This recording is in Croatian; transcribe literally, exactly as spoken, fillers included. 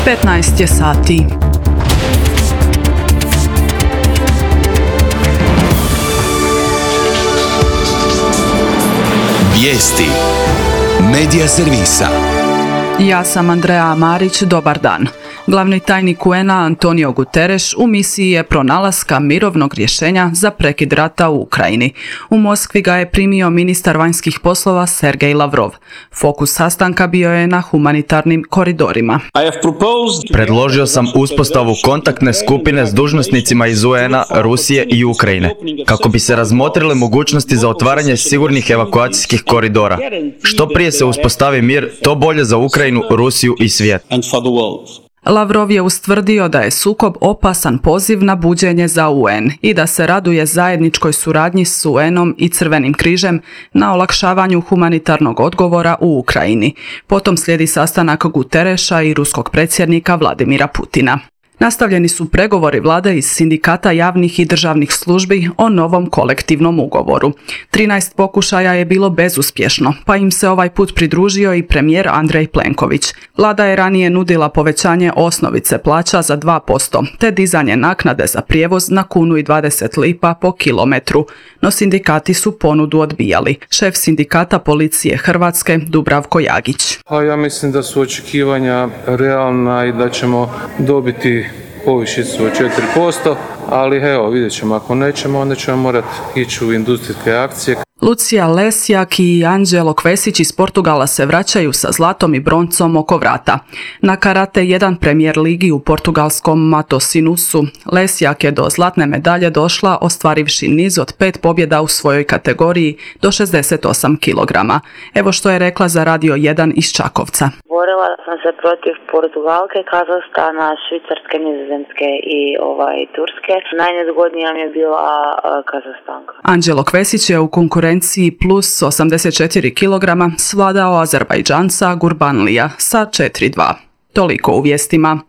petnaest je sati. Vijesti Medija servisa. Ja sam Andreja Marić, dobar dan. Glavni tajnik U N A Antonio Guterres u misiji je pronalaska mirovnog rješenja za prekid rata u Ukrajini. U Moskvi ga je primio ministar vanjskih poslova Sergej Lavrov. Fokus sastanka bio je na humanitarnim koridorima. Predložio sam uspostavu kontaktne skupine s dužnosnicima iz U N A, Rusije i Ukrajine, kako bi se razmotrile mogućnosti za otvaranje sigurnih evakuacijskih koridora. Što prije se uspostavi mir, to bolje za Ukrajinu, Rusiju i svijet. Lavrov je ustvrdio da je sukob opasan poziv na buđenje za U N i da se raduje zajedničkoj suradnji s U N-om i Crvenim križem na olakšavanju humanitarnog odgovora u Ukrajini. Potom slijedi sastanak Guterresa i ruskog predsjednika Vladimira Putina. Nastavljeni su pregovori vlade iz sindikata javnih i državnih službi o novom kolektivnom ugovoru. trinaest pokušaja je bilo bezuspješno, pa im se ovaj put pridružio i premijer Andrej Plenković. Vlada je ranije nudila povećanje osnovice plaća za dva posto, te dizanje naknade za prijevoz na kunu i dvadeset lipa po kilometru, no sindikati su ponudu odbijali. Šef sindikata policije Hrvatske Dubravko Jagić. A ja mislim da su očekivanja realna i da ćemo dobiti povišicu od četiri posto, ali evo, vidjet ćemo, ako nećemo, onda ćemo morati ići u industrijske akcije. Lucija Lesjak i Anđelo Kvesić iz Portugala se vraćaju sa zlatom i broncom oko vrata. Na karate jedan premijer ligi u portugalskom Matosinusu, Lesjak je do zlatne medalje došla ostvarivši niz od pet pobjeda u svojoj kategoriji do šezdeset osam kilograma. Evo što je rekla za Radio jedan iz Čakovca. Borila sam se protiv Portugalke, Kazahstana, Švicarske, Nizozemske i ovaj, Turske. Najnezgodnija mi je bila uh, Kazahstanka. Anđelo Kvesić je u konkurenciji plus osamdeset četiri kilograma svladao Azerbajdžanca Gurbanlija sa četiri dva. Toliko u vijestima.